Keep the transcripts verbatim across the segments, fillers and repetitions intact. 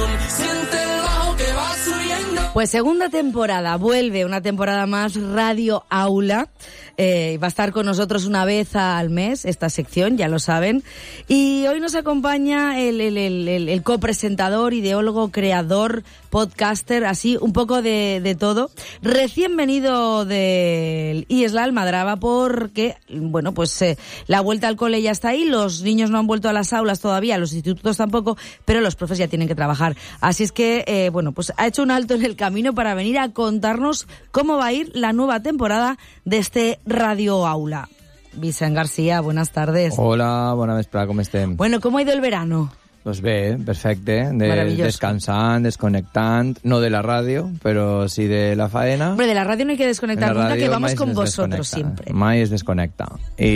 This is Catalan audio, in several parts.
siente el bajo que va subiendo. Pues segunda temporada, vuelve una temporada más Radio Aula. Eh, va a estar con nosotros una vez al mes esta sección, ya lo saben. Y hoy nos acompaña el, el, el, el, el copresentador, ideólogo, creador, podcaster, así un poco de, de todo. Recién venido del I E S L Almadraba porque, bueno, pues eh, la vuelta al cole ya está ahí. Los niños no han vuelto a las aulas todavía, los institutos tampoco, pero los profes ya tienen que trabajar. Así es que, eh, bueno, pues ha hecho un alto en el camino para venir a contarnos cómo va a ir la nueva temporada de este Radio Aula. Vicent García, buenas tardes. Hola, bona vesprada, com estem? Bueno, ¿cómo ha ido el verano? Pues bé, perfecte, de, descansant, desconectant, no de la ràdio, però sí de la faena. Hombre, de la ràdio no hay que desconectar nunca, que vamos con vosotros siempre. Mai es desconnecta.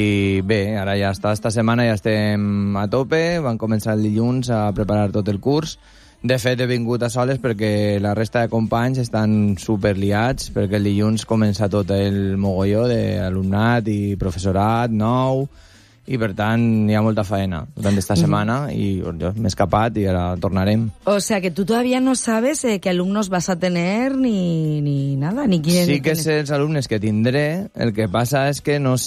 I bé, ara ja està, esta setmana ja estem a tope, van començar el dilluns a preparar tot el curs. De fet, he vingut a soles perquè la resta de companys estan superliats, perquè el dilluns comença tot el mogolló d'alumnat i professorat nou, i per tant hi ha molta faena durant esta setmana i jo m'he escapat i ara tornarem. O sea que tú todavía no sabes eh, qué alumnos vas a tener ni, ni nada, ni quién. Sí que sé els alumnes que tindré, el que passa és que no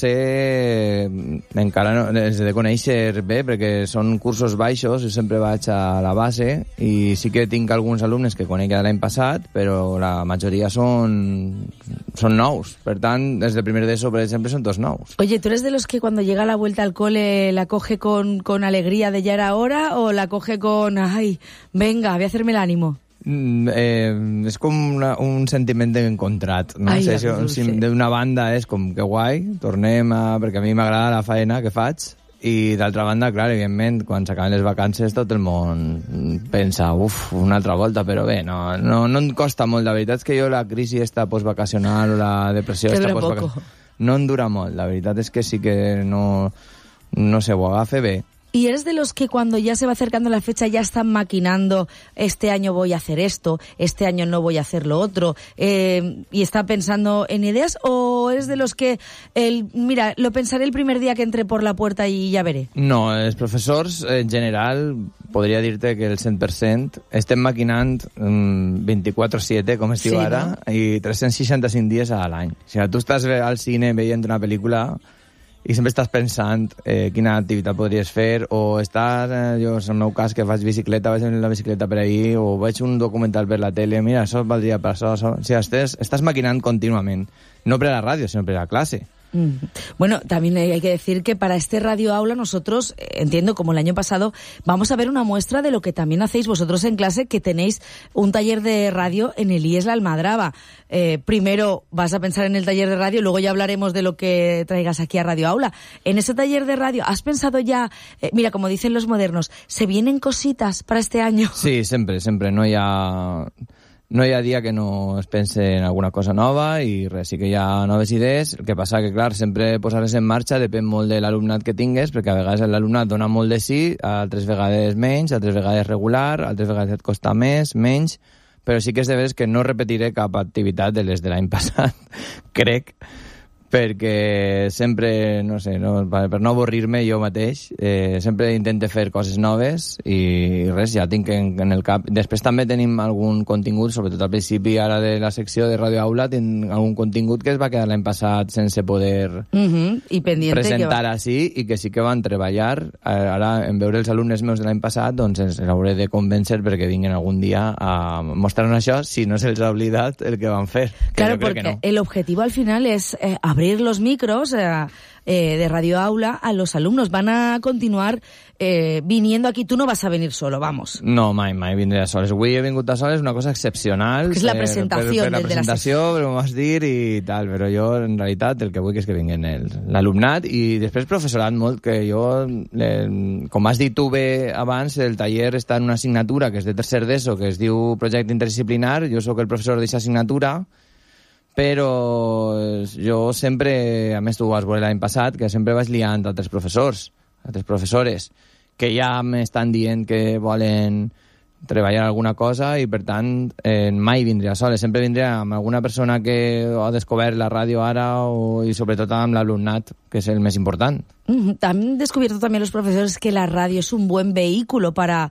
sé, encara no, els he de conèixer bé perquè són cursos baixos, jo sempre vaig a la base i sí que tinc alguns alumnes que conec de l'any passat, però la majoria són, són nous, per tant, des del primer d'ESO, per exemple, són tots nous. Oye, ¿tú eres de los que cuando llega la vuelta al cole la coge con, con alegría de ya era hora o la coge con, ay, venga, voy a hacerme el ánimo? Mm, eh, és com una, un sentiment encontrat, no? Ai, sé, si, d'una banda és com que guai, tornem a... perquè a mi m'agrada la faena que faig, i d'altra banda, clar, evidentment, quan s'acaben les vacances tot el món pensa, uf, una altra volta, però bé, no, no, no em costa molt. La veritat és que jo la crisi esta postvacacional o la depressió esta postvacacional no em dura molt. La veritat és que sí que no... no se ho agafe bé. ¿Y eres de los que cuando ya se va acercando la fecha ya están maquinando, este año voy a hacer esto, este año no voy a hacer lo otro, eh, y está pensando en ideas? ¿O eres de los que, el, mira, lo pensaré el primer día que entre por la puerta i ja veré? No, els professors, en general, podria dir-te que el cent per cent estem maquinant um, vint-i-quatre siete, com es diu sí, ara, no? I tres-cents seixanta-cinc dies a l'any. O sigui, tu estàs al cine veient una pel·lícula i sempre estàs pensant eh, quina activitat podries fer, o estar, eh, jo, en el meu cas, que faig bicicleta, vaig en la bicicleta per ahir, o veig un documental per la tele, mira, això valdria per això, això. O sigui, estàs, estàs maquinant contínuament, no per a la ràdio, sinó per a la classe. Mm. Bueno, también hay que decir que para este Radio Aula nosotros, entiendo, como el año pasado, vamos a ver una muestra de lo que también hacéis vosotros en clase, que tenéis un taller de radio en el I E S L Almadraba. Eh, primero vas a pensar en el taller de radio, luego ya hablaremos de lo que traigas aquí a Radio Aula. En ese taller de radio, ¿has pensado ya, eh, mira, como dicen los modernos, ¿se vienen cositas para este año? Sí, sempre, sempre. No hi ha... No hi ha dia que no es pense en alguna cosa nova i res, sí que hi ha noves idees. El que passa que, clar, sempre posar-les en marxa depèn molt de l'alumnat que tingues, perquè a vegades l'alumnat dona molt de sí, altres vegades menys, altres vegades regular, altres vegades et costa més, menys, però sí que és de veres que no repetiré cap activitat de les de l'any passat, crec, perquè sempre, no sé, no, per no avorrir-me jo mateix, eh, sempre intento fer coses noves i res, ja tinc en, en el cap. Després també tenim algun contingut, sobretot al principi ara de la secció de Radio Aula, tinc algun contingut que es va quedar l'any passat sense poder uh-huh. I presentar va... així i que sí que van treballar. Ara, en veure els alumnes meus de l'any passat, doncs els hauré de convèncer perquè vinguin algun dia a mostrar-nos això, si no se'ls ha oblidat el que van fer. Claro, porque no. El objetivo al final es eh, abrir los micros eh, eh, de Radio Aula a los alumnos. Van a continuar eh, viniendo aquí. Tú no vas a venir solo, vamos. No, mai, mai vindré a soles. Avui he vingut a soles, una cosa excepcional. Que és la presentació. Per, per, per la presentació, de la... vas dir i tal, però jo, en realitat, el que vull és que vinguin l'alumnat i després professorat molt, que jo, le, com has dit tu bé abans, el taller està en una assignatura que és de tercer d'ESO, que es diu projecte interdisciplinar. Jo sóc el professor d'aquesta assignatura, però jo sempre, a més tu ho vas veure l'any passat, que sempre vaig liant altres professors, altres professores, que ja m'estan dient que volen treballar alguna cosa i, per tant, eh, mai vindria sola. Sempre vindria amb alguna persona que ha descobert la ràdio ara o, i, sobretot, amb l'alumnat, que és el més important. Mm-hmm. Han descubierto también los profesores que la radio es un buen vehículo para